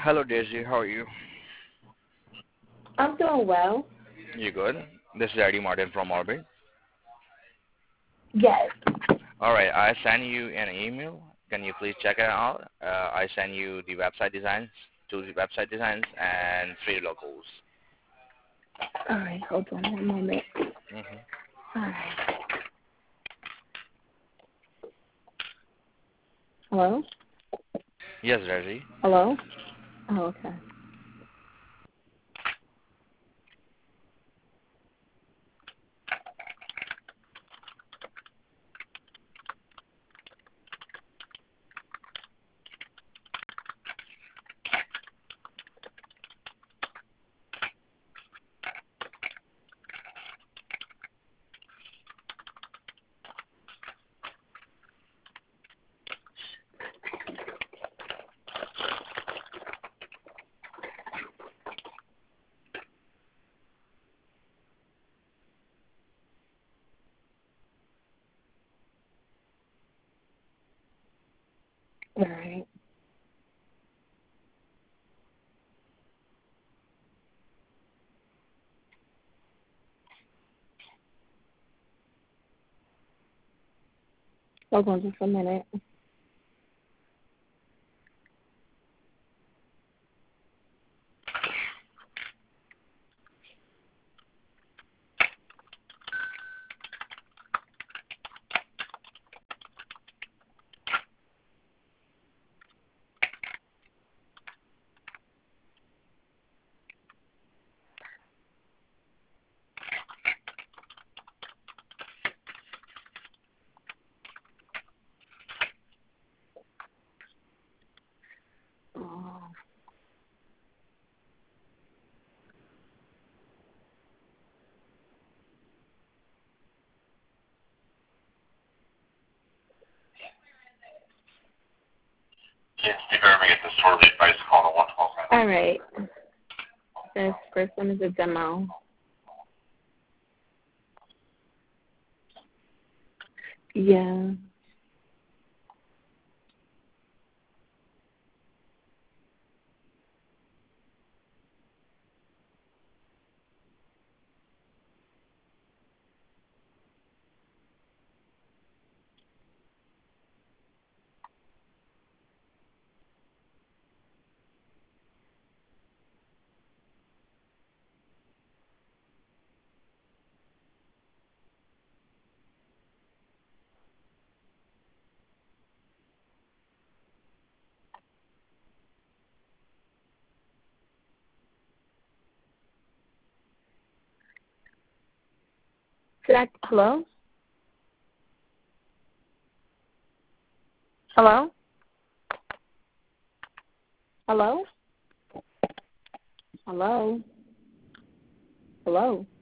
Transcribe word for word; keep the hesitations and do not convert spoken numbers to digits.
Hello, Daisy. How are you? I'm doing well. You good? This is Eddie Martin from Orbit. Yes. All right, I sent you an email. Can you please check it out? Uh, I sent you the website designs, two website designs, and three logos. All right, hold on one moment. Mm-hmm. All right. Hello? Yes, Daisy. Hello? Oh, okay. All right. Hold on just a minute. Oh. All right. This first one is a demo. Yeah. Should I, hello? Hello? Hello? Hello? Hello?